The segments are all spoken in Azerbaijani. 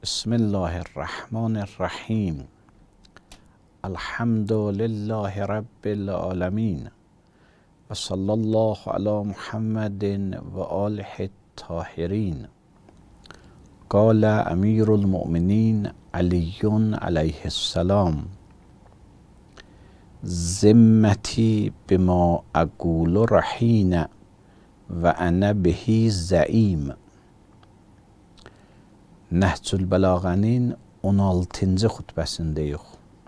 بسم الله الرحمن الرحیم. الحمد لله رب العالمین و صلی الله علی محمد و آله الطاهرین. قال امیر المؤمنین علی علیه السلام: ذمتی بما اقول رهین و انا به زعیم. Nəhcül Bəlağənin 16-cı xutbəsindəyik.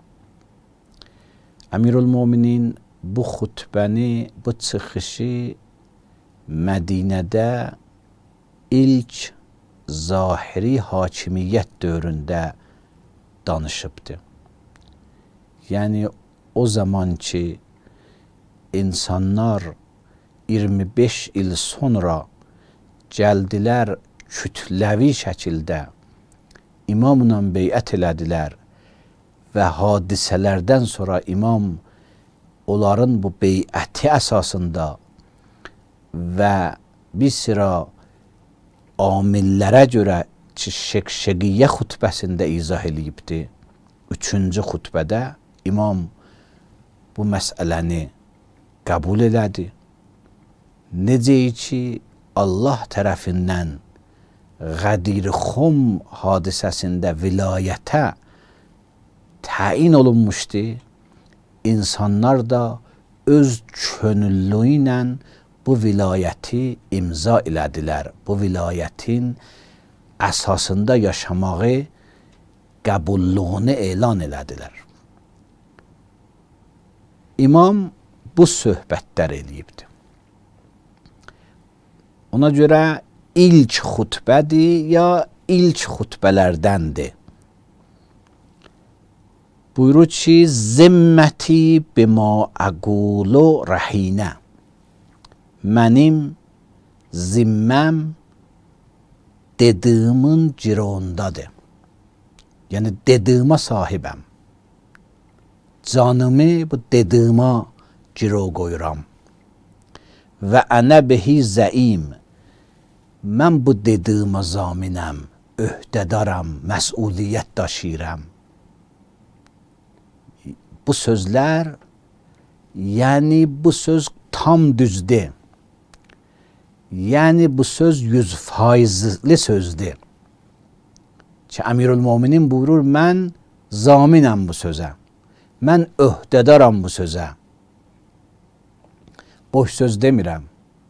Əmirül Möminin bu xutbəni, bu çıxışı Mədinədə ilk zahiri hakimiyyət dövründə danışıbdır. Yəni o zaman ki insanlar 25 il sonra gəldilər, kütləvi şəkildə imamla beyət elədilər və hadisələrdən sonra imam onların bu beyəti əsasında və bir sıra amillərə görə ki, şəqşəqiyyə xutbəsində izah eləyibdir. 3-cü xutbədə imam bu məsələni qəbul elədi. Necə ki, Allah tərəfindən Qədir Xum hadisəsində vilayətə təyin olunmuşdu. İnsanlar da öz könüllü ilə bu vilayəti imza elədilər. Bu vilayətin əsasında yaşamağı qəbulluğunu elan elədilər. İmam bu söhbətlər eləyibdir. Ona görə ilk xutbədir ya ilk xutbələrdəndir. Buyurur ki, zimməti bima əqulu rəhinə. Mənim zimməm dediğimin cirondadır. Yəni dediyimə sahibəm. Canımı bu dediyimə ciro qoyuram. Və ənə bihi zəim. Mən bu dediyimə zaminəm, öhdədaram, məsuliyyət daşıyıram. Bu sözlər, yəni bu söz tam düzdür. Yəni bu söz 100%li sözdür. Ki Əmirül Möminin buyurur, mən zaminəm bu sözə. Mən öhdədaram bu sözə. Boş söz demirəm.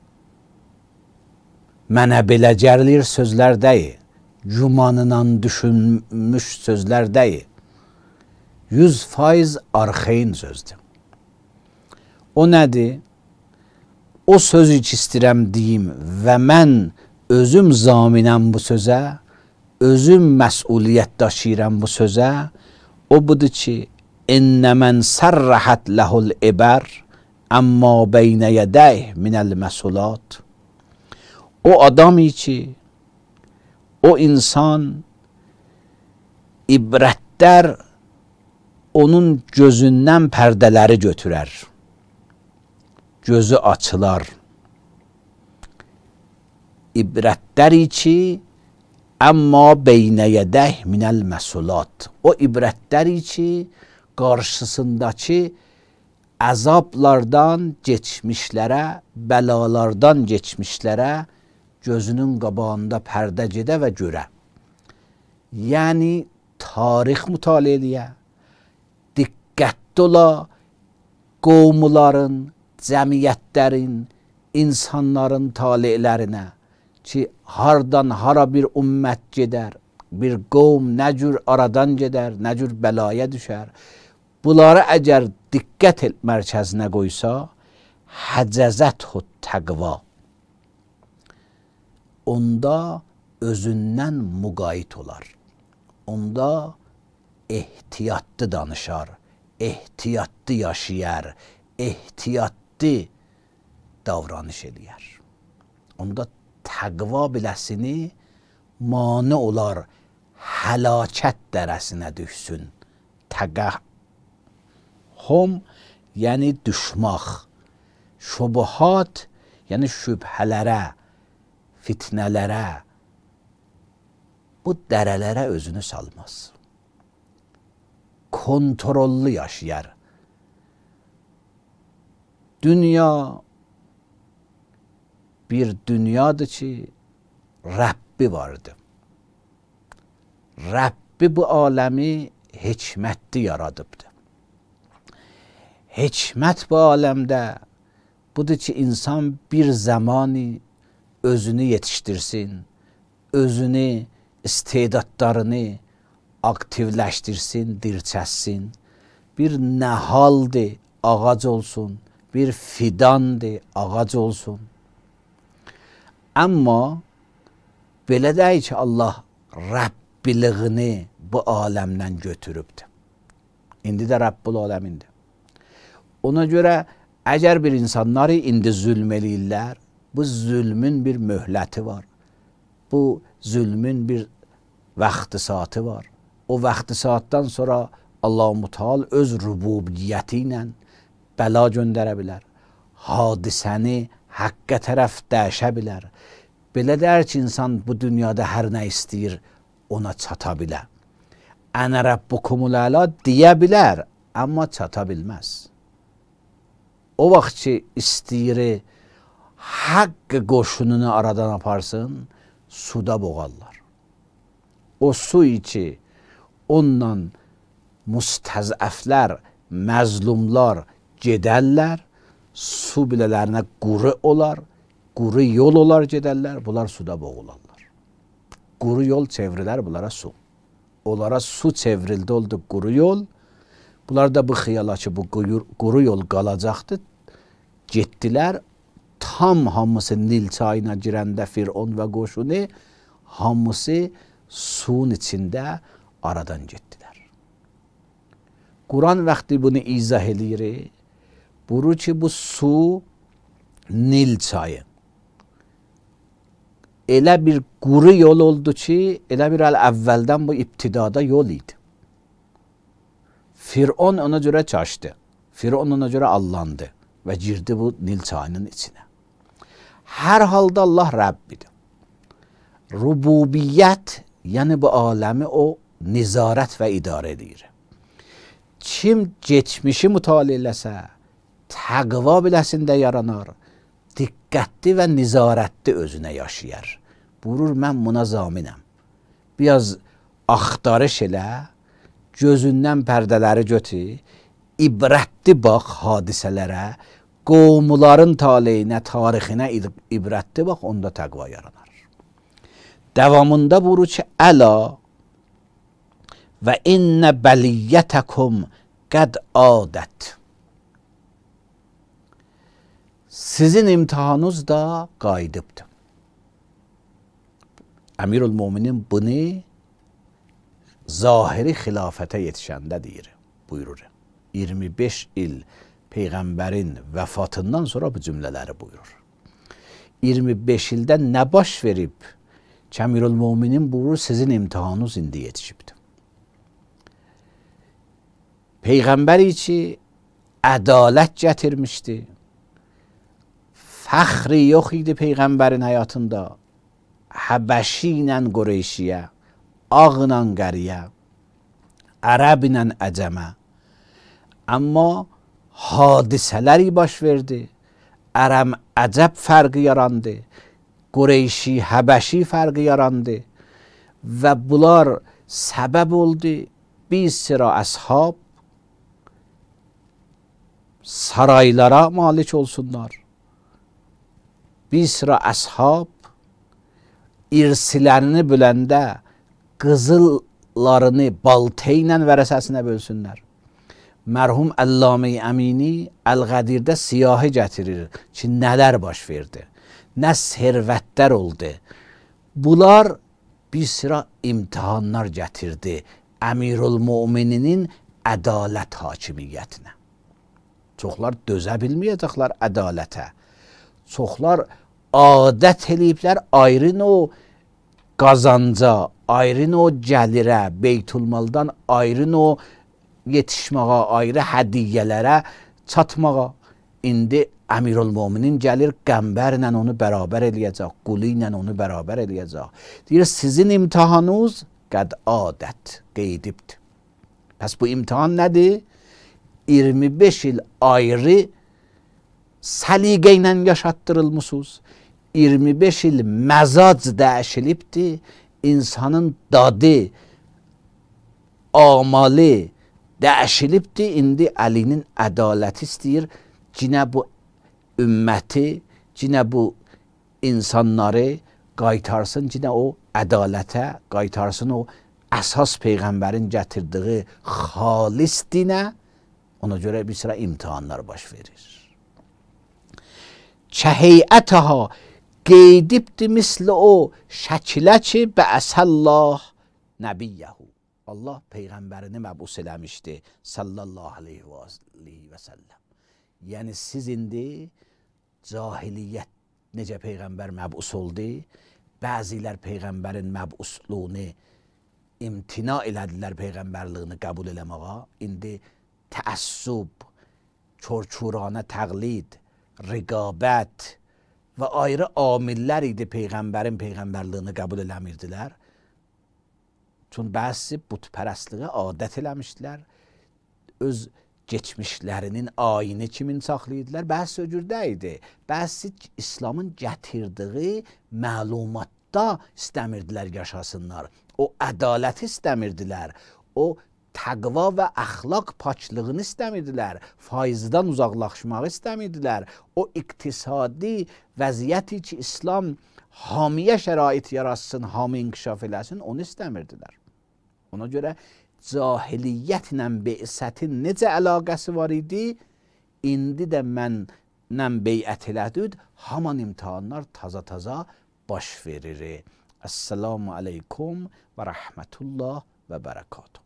Mənə belə gəlir sözlər deyil. Gümanla düşünmüş sözlər deyil. 100% arxain sözdür. O nədir? O sözü ki istəyirəm deyim və mən özüm zaminəm bu sözə, özüm məsuliyyət daşıyıram bu sözə. O budur ki, İnnə mən sərrəhət ləhul ibər əmmə beynə yədəyh minəl məsulat. O adamı ki, o insan ibrətlər onun gözündən pərdələri götürər. Gözü açılar. İbrətləri ki, əmmə beynə yədəyh minəl məsulat. O ibrətləri ki, qarşısındakı əzablardan geçmişlərə, bəlalardan geçmişlərə gözünün qabağında pərdə gedə və görə. Yəni tarix mütaliə eləyə, diqqətli ola, qovmuların, cəmiyyətlərin, insanların taliələrinə ki, hardan hara bir ümmət gedər, bir qovm nə cür aradan gedər, nə cür bəlaya düşər. Bunları əgər diqqət mərkəzinə qoysa, həcəzəthu təqva. Onda özündən müqayit olar. Onda ehtiyatlı danışar, ehtiyatlı yaşayar, ehtiyatlı davranış eləyər. Onda təqva biləsini mane olar, həlakət dərəsinə düşsün. Təqəhhum, yəni düşmaq. Şubuhat, yəni şübhələrə, fitnələrə, bu dərələrə özünü salmaz. Kontrollü yaşayar. Dünya bir dünyadır ki, Rəbbi vardı. Rəbbi bu aləmi hikmətli yaradıbdı. Hikmət bu aləmdə budur ki, insan bir zamani özünü yetiştirsin, özünü, istedadlarını aktivləşdirsin, dirçəssin. Bir nəhaldır, ağac olsun, bir fidandır, ağac olsun. Amma belə deyil ki, Allah Rəbbiliyini bu aləmdən götürübdür. İndi də Rəbbul aləmindir. Ona görə əgər bir insanları indi zülm eləyirlər, bu zülmün bir möhləti var. Bu zülmün bir vaxtı saatı var. O vaxtı saatdan sonra Allah-u Teala öz rububiyyəti ilə bəla göndərə bilər. Hadisəni haqqa tərəf dəyişə bilər. Belə deyər ki, insan bu dünyada hər nə istəyir, ona çata bilər. Ənə Rəbbukumul əla deyə bilər, amma çata bilməz. O vaxt ki, istəyir haqq qoşununu aradan aparsın, suda boğarlar. O su ki, onunla müstəzəflər, məzlumlar gedərlər, su bilələrinə quru olar, quru yol olar gedərlər, bunlar suda boğularlar. Quru yol çevrilər bunlara su. Onlara su çevrildi, oldu quru yol. Bunlar da bu xiyala ki, bu quru yol qalacaqdır. Getdilər, tam hamısı Nil çayına girəndə Firon və qoşunu, hamısı suyun içində aradan getdilər. Quran vaxtı bunu izah eləyir. Buyurur ki, bu su Nil çayı. Elə bir quru yol oldu ki, elə bir əvvəldən bu ibtidada yol idi. Firon ona görə çaşdı. Firon ona görə allandı və girdi bu Nil çayının içinə. Hər halda Allah Rəbbidir. Rububiyyət, yəni bu aləmi o nizarət və idarə edir. Kim geçmişi mütaliə eləsə, təqva biləsində yaranar, diqqətli və nizarətli özünə yaşayar. Buyurur, mən buna zaminəm. Biraz axtarış elə, gözündən pərdələri götür, ibrətli bax hadisələrə, qovmuların taleyinə, tarixinə ibrətli bax, onda təqva yaranar. Davamında buyurur ki, əla və innə bəliyyətəkum qəd adət. Sizin imtihanınız da qayıdıbdır. Əmirül Müminin bunu zahiri xilafətə yetişəndə deyir, buyurur. 25 il Peyğəmbərin vəfatından sonra bu cümlələri buyurur. 25 ildə nə baş verib? Əmirül Müminin buyurur, sizin imtihanınız indi yetişibdir. Peyğəmbəri ki, ədalət gətirmişdi. Fəxri yox idi Peyğəmbərin həyatında. Həbəşi ilə Qureyşiyə, ağla qəriyə, ərəb ilə əcəmə. Amma hadisələri baş verdi. Ərəm əcəb fərqi yarandı. Qureyşi, Həbəşi fərqi yarandı. Və bunlar səbəb oldu bir sıra əshab saraylara malik olsunlar. Bir sıra əshab irsilərini biləndə qızıllarını baltə ilə vərəsəsinə bölsünlər. Mərhum Əllamə-i Əmini Əl-Qədirdə siyahı gətirir ki, nələr baş verdi, nə servətlər oldu. Bunlar bir sıra imtihanlar gətirdi Əmirül Mömininin ədalət hakimiyyətinə. Çoxlar dözə bilməyəcəklər ədalətə. Çoxlar adət eləyiblər ayrın o qazanca, ayrın o gəlirə, beytulmaldan ayrın o yetişməyə, ayrı hədiyyələrə çatmağa. İndi Əmirülmöminin gəlir qəmbərlə onu bərabər eləyəcək, qulu ilə onu bərabər eləyəcək. Deyir, sizin imtihanınız qəd adət, qeydibdir. Pəs bu imtihan nədir? 25 il ayrı səliqə ilə yaşatdırılmısınız. 25 il məzac dəyişilibdir. İnsanın dadı, amalı dəyişilibdir. İndi Əlinin ədaləti istəyir. Cinə bu ümməti, cinə bu insanları qaytarsın, cinə o ədalətə qaytarsın, o əsas Peyğəmbərin gətirdiyi xalis dinə. Ona görə bir sıra imtihanlar baş verir. Çəheyətəha qeydibdir misli o şəkilə ki bəəsəllah nəbiyyəhu. Allah Peyğəmbərini məbus eləmişdi sallallahu aleyhi və səlləm. Yəni siz indi cahiliyyət necə Peyğəmbər məbus oldu, bəzilər Peyğəmbərin məbusluğunu imtina elədilər, Peyğəmbərliyini qəbul eləməyə. İndi təəssüb, çorçuranə təqlid, riqabət və ayrı amillər idi Peyğəmbərin Peyğəmbərliyini qəbul eləmirdilər. Çün bəzi butpərəstliyə adət eləmişdilər. Öz geçmişlərinin ayini kimin saxlayırdılar? Bəzi öcürdə idi. Bəzi İslamın gətirdiyi məlumatda istəmirdilər yaşasınlar. O ədaləti istəmirdilər. O təqva və əxlaq paçlığını istəmirdilər. Faizdən uzaqlaşmağı istəmirdilər. O iqtisadi vəziyyəti ki İslam hamiyə şərait yaratsın, hami inkişaf eləsin, onu istəmirdilər. Ona görə cahiliyyətlə beysətin necə əlaqəsi var idi? İndi də mənlə beyət elədid, haman imtihanlar taza-taza baş verir. Esselamu aleykum və rəhmətullah və bərəkatuhu.